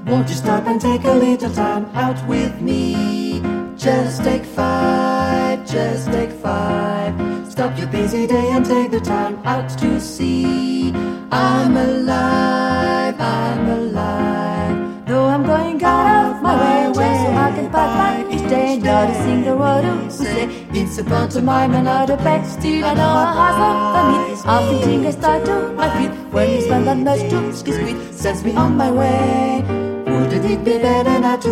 Won't you stop and take a little time out with me? Just take 5, just take 5. Stop your busy day and take the time out to see I'm alive, I'm alive. Though I'm going out of my way just so I can pass by each day, not a single word who say it's a pantomime and not a play. Still I know a hustle for me. Often fingers start to my feet when you spend that much to squeeze sends me on my way. Wouldn't it be better not to